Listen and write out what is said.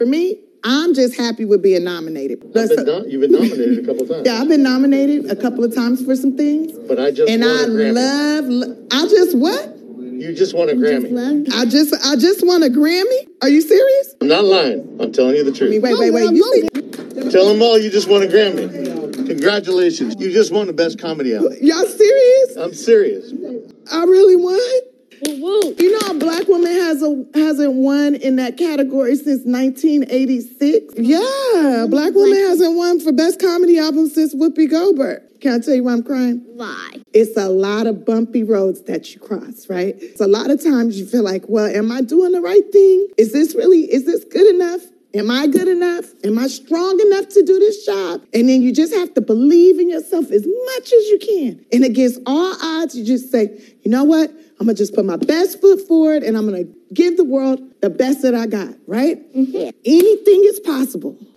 For me, I'm just happy with being nominated. You've been nominated a couple of times. Yeah, I've been nominated a couple of times for some things. But I just won a Grammy. I just what? You just won a Grammy. I just won a Grammy? Are you serious? I'm not lying. I'm telling you the truth. Wait. Tell them all you just won a Grammy. Congratulations. You just won the best comedy album. Y'all serious? I'm serious. I really won? You know, a black woman hasn't won in that category since 1986. Yeah, a black woman hasn't won for best comedy album since Whoopi Goldberg. Can I tell you why I'm crying? Why? It's a lot of bumpy roads that you cross, right? It's a lot of times you feel like, well, am I doing the right thing? Is this good enough? Am I good enough? Am I strong enough to do this job? And then you just have to believe in yourself as much as you can. And against all odds, you just say, you know what? I'm going to just put my best foot forward and I'm going to give the world the best that I got, right? Mm-hmm. Anything is possible.